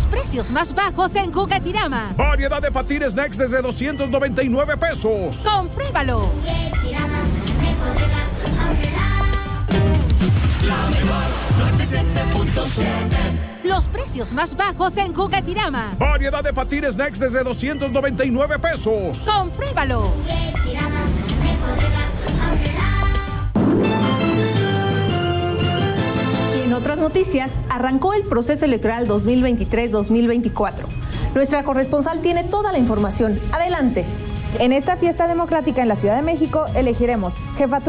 precios más bajos en Juguetirama. Variedad de patines Next desde 299 pesos. ¡Compruébalo! Juguetirama, mejor de gastos, la mejor 97.7. Los precios más bajos en Juguetirama. Variedad de patines Next desde 299 pesos. ¡Compruébalo! Juguetirama, mejor de gastos, Y en otras noticias, arrancó el proceso electoral 2023-2024. Nuestra corresponsal tiene toda la información. Adelante. En esta fiesta democrática en la Ciudad de México elegiremos jefatura